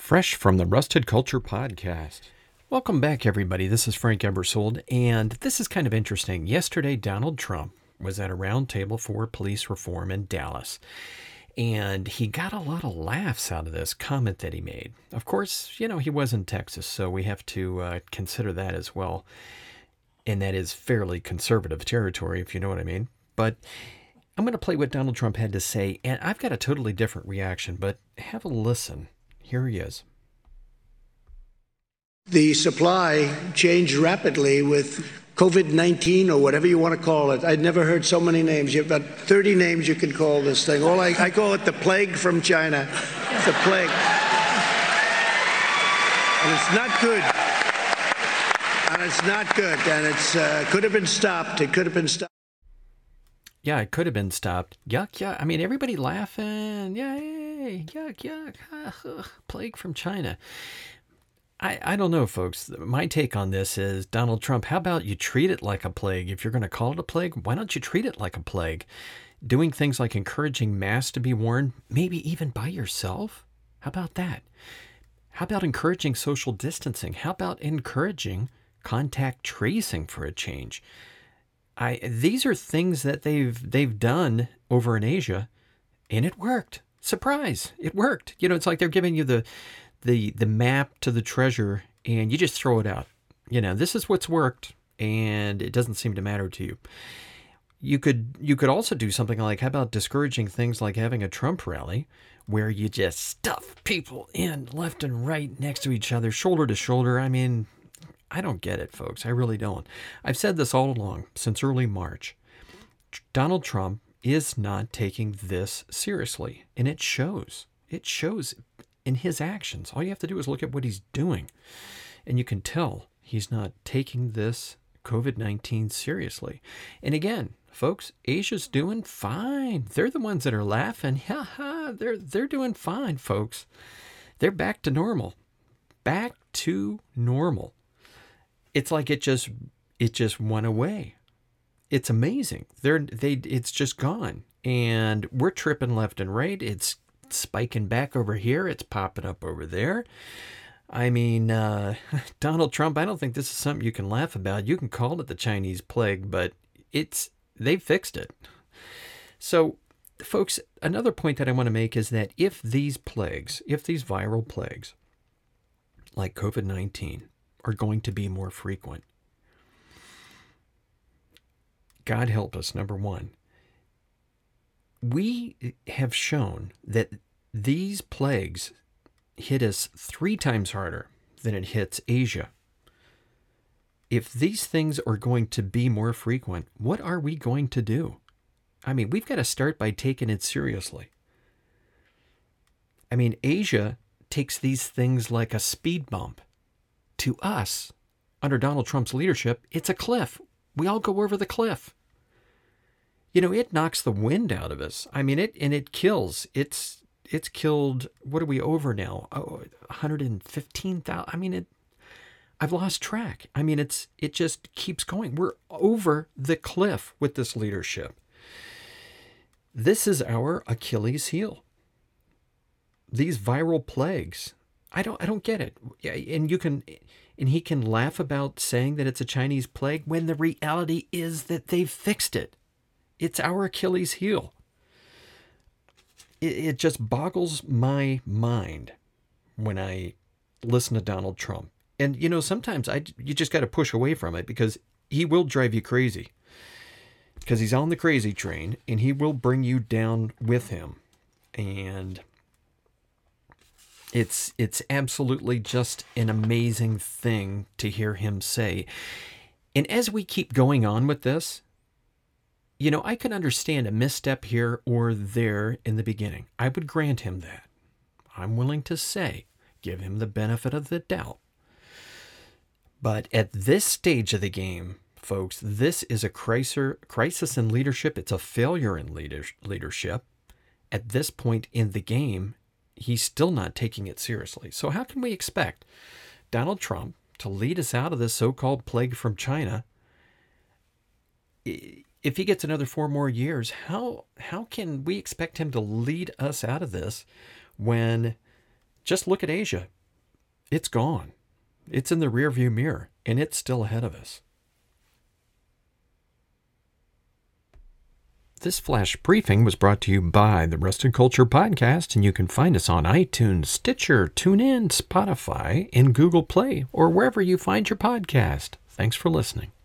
Fresh from the Rusted Culture Podcast. Welcome back, everybody. This is Frank Ebersold, and this is kind of interesting. Yesterday, Donald Trump was at a roundtable for police reform in Dallas, and he got a lot of laughs out of this comment that he made. Of course, he was in Texas, so we have to consider that as well, and that is fairly conservative territory, if you know what I mean. But I'm going to play what Donald Trump had to say, and I've got a totally different reaction, but have a listen. Here he is. The supply changed rapidly with COVID-19 or whatever you want to call it. I'd never heard so many names. You have about 30 names you can call this thing. I call it the plague from China. It's a plague. And it's not good. And it's not good. And it could have been stopped. It could have been stopped. Yeah, it could have been stopped. Yuck, yuck. I mean, everybody laughing. Yay, yuck, yuck. Plague from China. I don't know, folks. My take on this is, Donald Trump, how about you treat it like a plague? If you're going to call it a plague, why don't you treat it like a plague? Doing things like encouraging masks to be worn, maybe even by yourself? How about that? How about encouraging social distancing? How about encouraging contact tracing for a change? These are things that they've done over in Asia, and it worked. Surprise, it worked. It's like they're giving you the map to the treasure, and you just throw it out. This is what's worked, and it doesn't seem to matter to you. You could also do something like, how about discouraging things like having a Trump rally, where you just stuff people in left and right next to each other, shoulder to shoulder. I mean, I don't get it, folks. I really don't. I've said this all along, since early March. Donald Trump is not taking this seriously, and it shows. It shows in his actions. All you have to do is look at what he's doing, and you can tell he's not taking this COVID-19 seriously. And again, folks, Asia's doing fine. They're the ones that are laughing. Ha ha, they're doing fine, folks. They're back to normal. Back to normal. It's like it just went away. It's amazing. It's just gone. And we're tripping left and right. It's spiking back over here. It's popping up over there. I mean, Donald Trump, I don't think this is something you can laugh about. You can call it the Chinese plague, but they fixed it. So, folks, another point that I want to make is that if these viral plagues, like COVID-19, are going to be more frequent, God help us, number one. We have shown that these plagues hit us 3 times harder than it hits Asia. If these things are going to be more frequent, what are we going to do? I mean, we've got to start by taking it seriously. I mean, Asia takes these things like a speed bump. To us, under Donald Trump's leadership, it's a cliff. We all go over the cliff. It knocks the wind out of us. I mean, it kills. It's killed, what are we over now? 115,000. I mean, I've lost track. I mean, it just keeps going. We're over the cliff with this leadership. This is our Achilles heel. These viral plagues. I don't get it. And he can laugh about saying that it's a Chinese plague when the reality is that they've fixed it. It's our Achilles heel. It just boggles my mind when I listen to Donald Trump. And, sometimes you just got to push away from it, because he will drive you crazy. Because he's on the crazy train, and he will bring you down with him. And it's absolutely just an amazing thing to hear him say. And as we keep going on with this, I can understand a misstep here or there in the beginning. I would grant him that. I'm willing to say, give him the benefit of the doubt. But at this stage of the game, folks, this is a crisis in leadership. It's a failure in leadership. At this point in the game, he's still not taking it seriously. So how can we expect Donald Trump to lead us out of this so-called plague from China? If he gets another 4 more years, how can we expect him to lead us out of this when Just look at Asia. It's gone. It's in the rearview mirror, and it's still ahead of us. This flash briefing was brought to you by the Rusted Culture Podcast, and you can find us on iTunes, Stitcher, TuneIn, Spotify, and Google Play, or wherever you find your podcast. Thanks for listening.